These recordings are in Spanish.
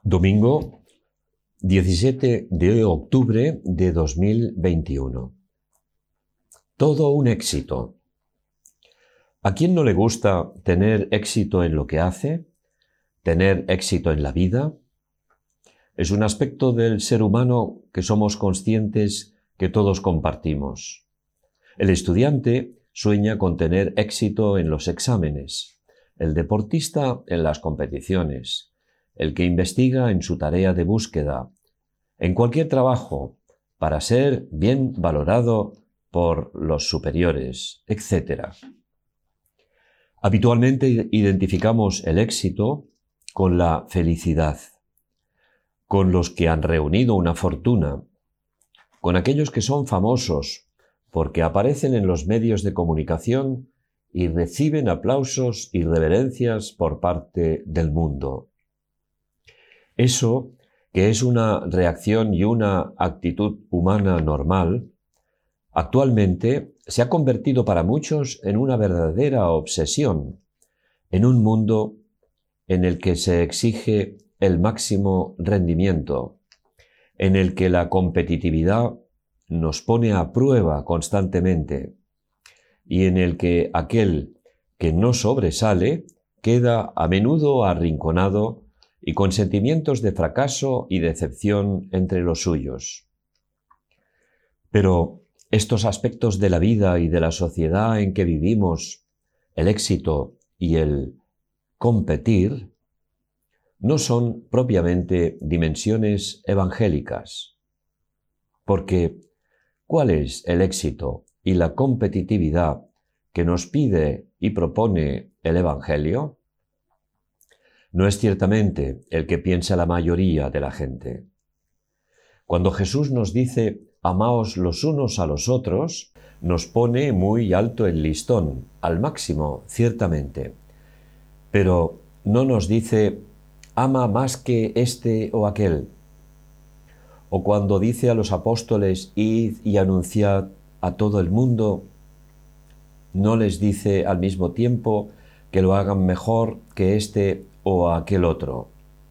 Domingo 17 de octubre de 2021. Todo un éxito. ¿A quién no le gusta tener éxito en lo que hace? ¿Tener éxito en la vida? Es un aspecto del ser humano que somos conscientes que todos compartimos. El estudiante sueña con tener éxito en los exámenes, el deportista en las competiciones, el que investiga en su tarea de búsqueda, en cualquier trabajo, para ser bien valorado por los superiores, etc. Habitualmente identificamos el éxito con la felicidad, con los que han reunido una fortuna, con aquellos que son famosos porque aparecen en los medios de comunicación y reciben aplausos y reverencias por parte del mundo. Eso, que es una reacción y una actitud humana normal, actualmente se ha convertido para muchos en una verdadera obsesión, en un mundo en el que se exige el máximo rendimiento, en el que la competitividad nos pone a prueba constantemente y en el que aquel que no sobresale queda a menudo arrinconado y con sentimientos de fracaso y decepción entre los suyos. Pero estos aspectos de la vida y de la sociedad en que vivimos, el éxito y el competir, no son propiamente dimensiones evangélicas. Porque, ¿cuál es el éxito y la competitividad que nos pide y propone el Evangelio? No es ciertamente el que piensa la mayoría de la gente. Cuando Jesús nos dice «amaos los unos a los otros», nos pone muy alto el listón, al máximo, ciertamente. Pero no nos dice «ama más que este o aquel». O cuando dice a los apóstoles «id y anunciad a todo el mundo», no les dice al mismo tiempo que lo hagan mejor que este o aquel otro.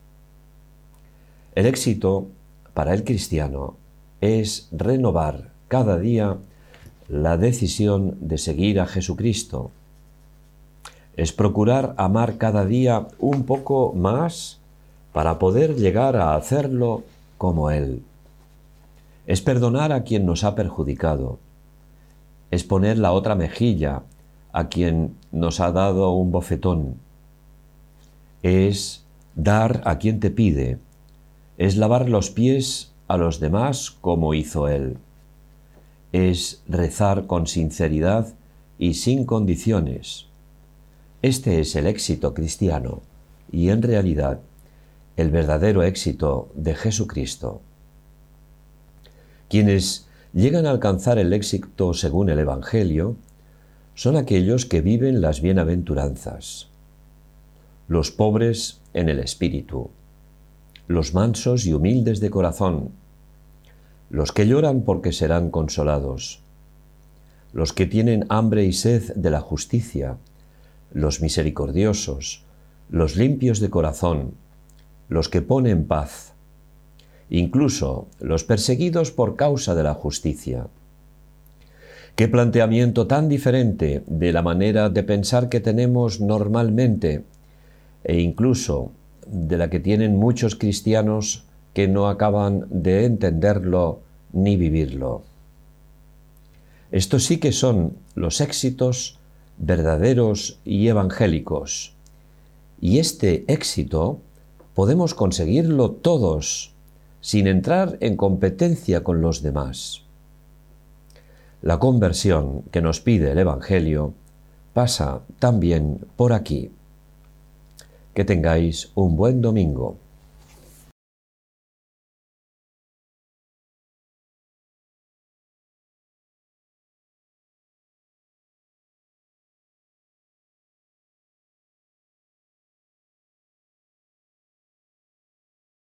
El éxito para el cristiano es renovar cada día la decisión de seguir a Jesucristo. Es procurar amar cada día un poco más para poder llegar a hacerlo como Él. Es perdonar a quien nos ha perjudicado. Es poner la otra mejilla a quien nos ha dado un bofetón. Es dar a quien te pide. Es lavar los pies a los demás como hizo Él. Es rezar con sinceridad y sin condiciones. Este es el éxito cristiano y, en realidad, el verdadero éxito de Jesucristo. Quienes llegan a alcanzar el éxito según el Evangelio son aquellos que viven las bienaventuranzas, los pobres en el espíritu, los mansos y humildes de corazón, los que lloran porque serán consolados, los que tienen hambre y sed de la justicia, los misericordiosos, los limpios de corazón, los que ponen paz, incluso los perseguidos por causa de la justicia. ¡Qué planteamiento tan diferente de la manera de pensar que tenemos normalmente e incluso de la que tienen muchos cristianos que no acaban de entenderlo ni vivirlo! Estos sí que son los éxitos verdaderos y evangélicos. Y este éxito podemos conseguirlo todos, sin entrar en competencia con los demás. La conversión que nos pide el Evangelio pasa también por aquí. Que tengáis un buen domingo.